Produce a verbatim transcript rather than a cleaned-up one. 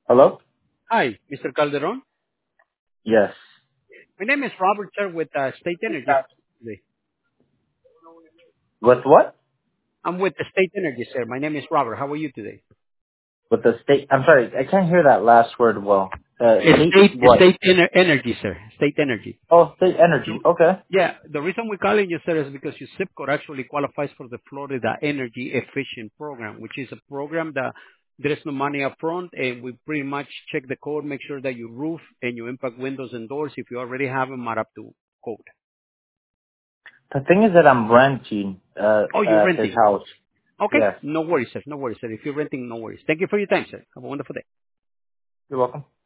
Hello? Hi, Mister Calderon. Yes. My name is Robert, sir, with uh, State Energy. Today. With what? I'm with the State Energy, sir. My name is Robert. How are you today? With the state? I'm sorry, I can't hear that last word well. Uh, It's state State what? State Ener- Energy, sir. State Energy. Oh, state So, energy. Okay. yeah, the reason we're calling you, sir, is because your zip code actually qualifies for the Florida Energy Efficient Program, which is a program that there is no money up front, and we pretty much check the code, make sure that your roof and your impact windows and doors, if you already have them, are up to code. The thing is that I'm renting uh, Oh, you're at this renting. house. Okay, Yes. no worries, sir. No worries, sir. If you're renting, no worries. Thank you for your time, sir. Have a wonderful day. You're welcome.